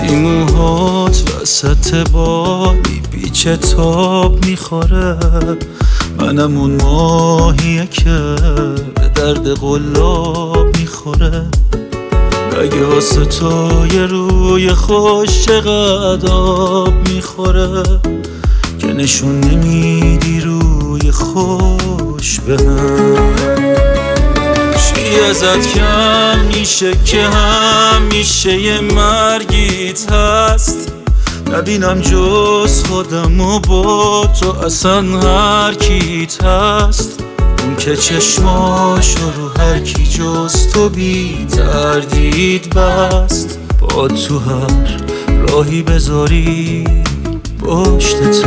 وقتی موهات وسط بادی بی کتاب میخوره، منم اون ماهیه که به درد قلاب میخوره. اگه واسه تو یه روی خوش چقدر آب میخوره، که نشون نمیدی روی خوش بهم. چی ازت کم میشه که همیشه یه مرگیت هست؟ نبینم جز خودم و با تو اصلا هر کیت هست. اون که چشماشو رو هر کی جز تو بی تردید بست. با تو هر راهی بذاری پشتته،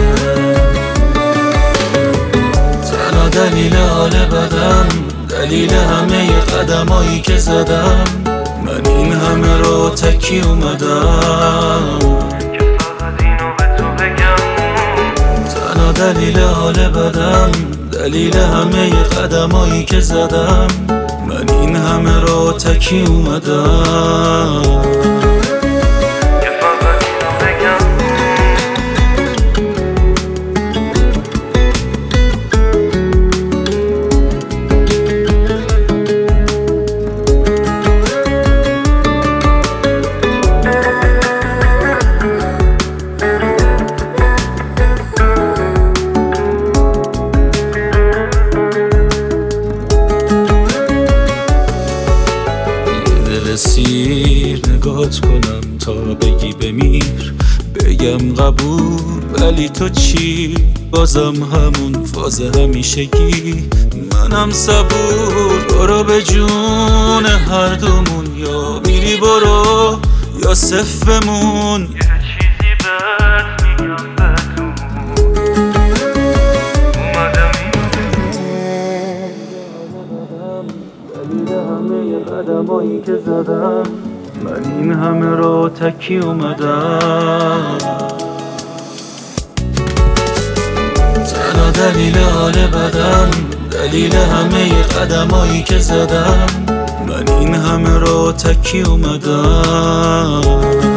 تنها دلیل حال بدم، دلیل همه قدمایی که زدم. من این همه رو تکی اومدم که فقط اینو به تو بگم. تنها دلیل حال بدم، دلیل همه قدمایی که زدم. من این همه رو تکی اومدم که فقط اینو بگم. سیر نگات کنم تا بگی بمیر، بگم قبول ولی تو چی؟ بازم همون فاز همیشگی. منم صبور، برو به جون هر دومون، یا میری برو یا صفر بمون. یه چیزی بهت میگم بدون اومدم دلیل همه قدمایی که زدم. من این همه رو تکی اومدم، تنها دلیل حال بدم، دلیل همه قدمایی که زدم. من این همه رو تکی اومدم